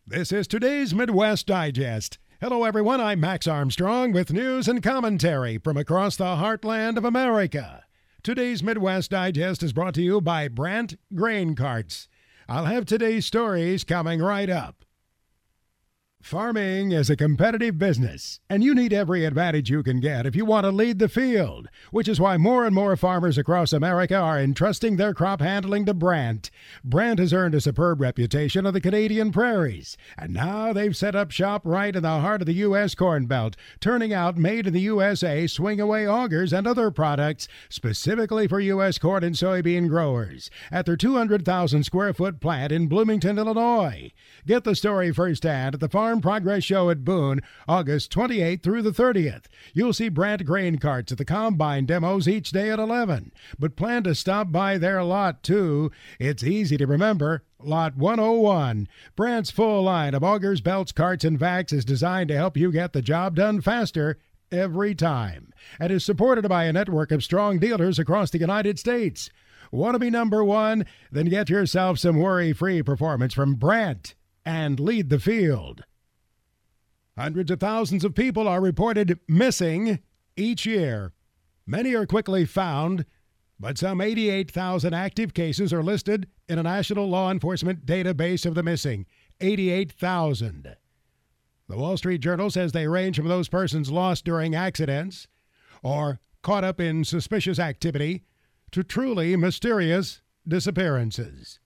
This is today's Midwest Digest. Hello, everyone. I'm Max Armstrong with news and commentary from across the heartland of America. Today's Midwest Digest is brought to you by Brandt Grain Carts. I'll have today's stories coming right up. Farming is a competitive business, and you need every advantage you can get if you want to lead the field, which is why more and more farmers across America are entrusting their crop handling to Brandt. Brandt has earned a superb reputation on the Canadian prairies, and now they've set up shop right in the heart of the U.S. Corn Belt, turning out made in the USA swing-away augers and other products specifically for U.S. corn and soybean growers at their 200,000 square foot plant in Bloomington, Illinois. Get the story firsthand at the Farm Progress Show at Boone, August 28th through the 30th. You'll see Brandt grain carts at the combine demos each day at 11. But plan to stop by their lot, too. It's easy to remember. Lot 101. Brandt's full line of augers, belts, carts, and vacs is designed to help you get the job done faster every time, and is supported by a network of strong dealers across the United States. Want to be number one? Then get yourself some worry-free performance from Brandt and lead the field. Hundreds of thousands of people are reported missing each year. Many are quickly found, but some 88,000 active cases are listed in a national law enforcement database of the missing. 88,000. The Wall Street Journal says they range from those persons lost during accidents or caught up in suspicious activity to truly mysterious disappearances.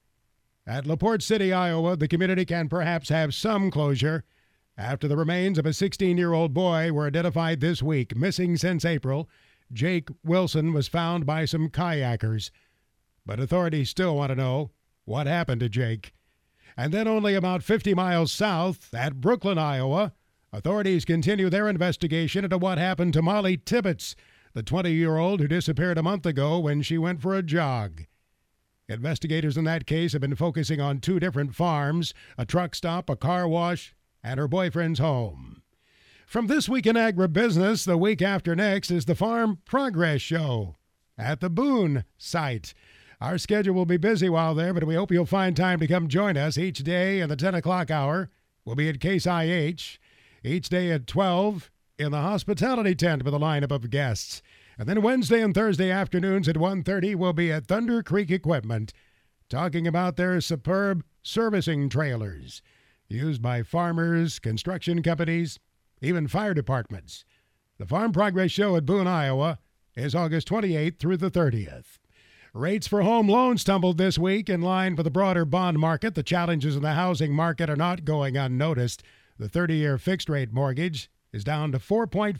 At LaPorte City, Iowa, the community can perhaps have some closure after the remains of a 16-year-old boy were identified this week. Missing since April, Jake Wilson was found by some kayakers. But authorities still want to know what happened to Jake. And then only about 50 miles south, at Brooklyn, Iowa, authorities continue their investigation into what happened to Molly Tibbetts, the 20-year-old who disappeared a month ago when she went for a jog. Investigators in that case have been focusing on two different farms, a truck stop, a car wash, and her boyfriend's home. From This Week in Agribusiness, the week after next is the Farm Progress Show at the Boone site. Our schedule will be busy while there, but we hope you'll find time to come join us each day in the 10 o'clock hour. We'll be at Case IH, each day at 12 in the hospitality tent with a lineup of guests. And then Wednesday and Thursday afternoons at 1:30, we'll be at Thunder Creek Equipment, talking about their superb servicing trailers used by farmers, construction companies, even fire departments. The Farm Progress Show at Boone, Iowa is August 28th through the 30th. Rates for home loans tumbled this week in line for the broader bond market. The challenges in the housing market are not going unnoticed. The 30-year fixed-rate mortgage is down to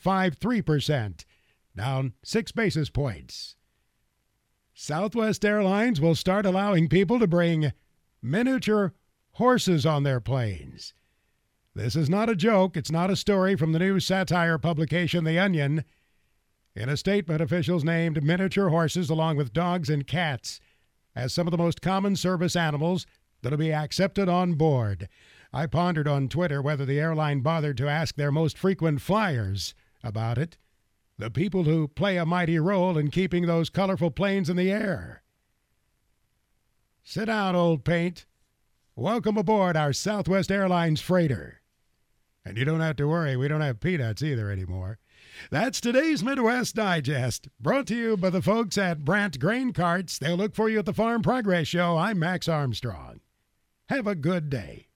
4.53%. Down 6 basis points. Southwest Airlines will start allowing people to bring miniature horses on their planes. This is not a joke. It's not a story from the news satire publication The Onion. In a statement, officials named miniature horses along with dogs and cats as some of the most common service animals that will be accepted on board. I pondered on Twitter whether the airline bothered to ask their most frequent flyers about it. The people who play a mighty role in keeping those colorful planes in the air. Sit down, old paint. Welcome aboard our Southwest Airlines freighter. And you don't have to worry, we don't have peanuts either anymore. That's today's Midwest Digest, brought to you by the folks at Brandt Grain Carts. They'll look for you at the Farm Progress Show. I'm Max Armstrong. Have a good day.